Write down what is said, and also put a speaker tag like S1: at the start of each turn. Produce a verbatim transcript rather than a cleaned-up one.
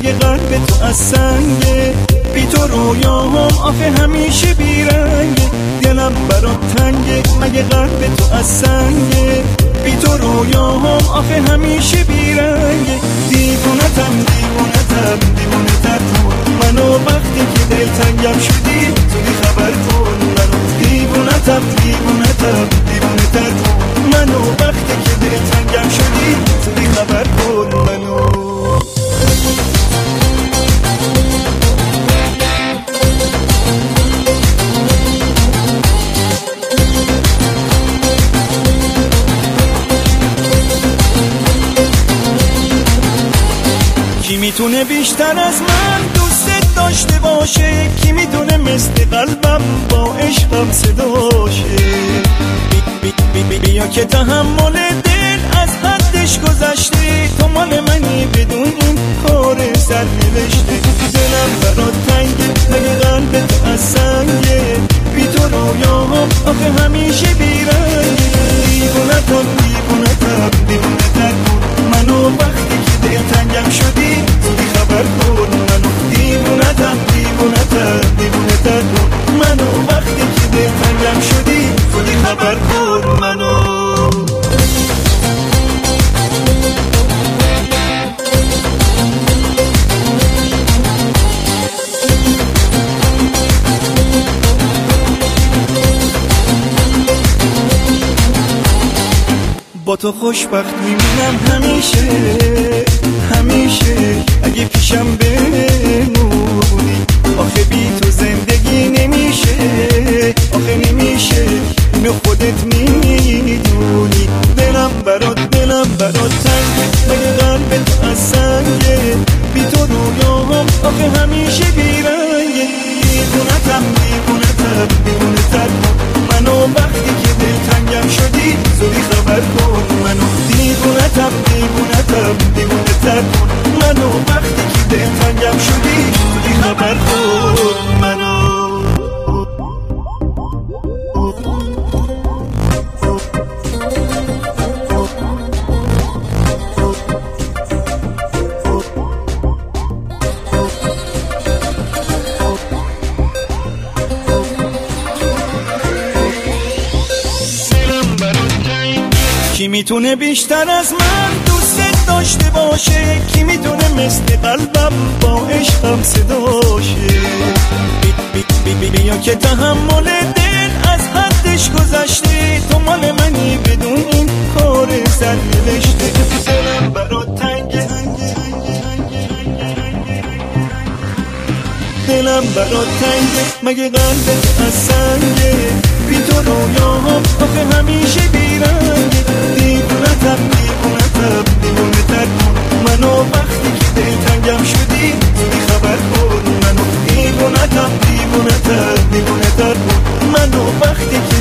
S1: مگه قلب تو از سنگه؟ بی تو رویاهم آخه همیشه بیرنگه. دلم برات تنگه مگه قلب تو از سنگه؟ بی تو رویاهم آخه همیشه بیرنگه. دیوونتم دیوونتم دیوونه تر کن منو، وقتی که دلتنگم شدی زودی خبر کن منو. دیوونتم دیوونتم دیوونه تر کن منو، وقتی که دلتنگم شدی زودی خبر کن منو. کی میتونه بیشتر از من دوست داشته باشه؟ کی میتونه مثل قلبم با عشقم صداشه؟ بی بی بی بیا که تحمل دل از حدش گذشته. تو مال منی بدون این کار سر نوشته. دلم برات تنگه مگه قلب تو از سنگه؟ بی تو رویاهم آخه همیشه بیرنگه. دیوونتم دیوونتم دیوونه تر کن منو، وقتی که دلتنگم شدی زودی خبر کن منو. دیوونتم دیوونتم دیوونه تر کن منو، وقتی که دلتنگم شدی زودی خبر کن منو. با تو خوشبخت میمونم همیشه همیشه، اگه پیشم بمونی. آخه بی تو زندگی نمیشه آخه نمیشه، اینو خودت میدونی. دلم برات دلم برات تنگه مگه قلب تو از سنگه؟ بی تو رویاهم آخه همیشه بیرنگه. دیوونتم دیوونتم دیوونه تر کن منو، وقتی که دلتنگم شدی زودی خبر کن منو. دیوونتم دیوونتم دیوونه تر کن منو، وقتی که دلتنگم شدی زودی خبر کن منو. کی میتونه بیشتر از من دوست داشته باشه؟ کی میتونه مثل قلبم با عشقم صداشه؟ بی بی بی بیا که تحمل دل از حدش گذشته. تو مال منی بدون این کار سر نوشته. دلم برات تنگه دلم برات تنگه مگه قلبت از سنگه؟ بی تو رویاهم آخه همیشه بیرنگه. دیوونتم دیوونتم دیوونه تر کن منو، وقتی که دلتنگم شدی زودی خبر کن منو. دیوونتم دیوونتم دیوونه تر کن منو، وقتی که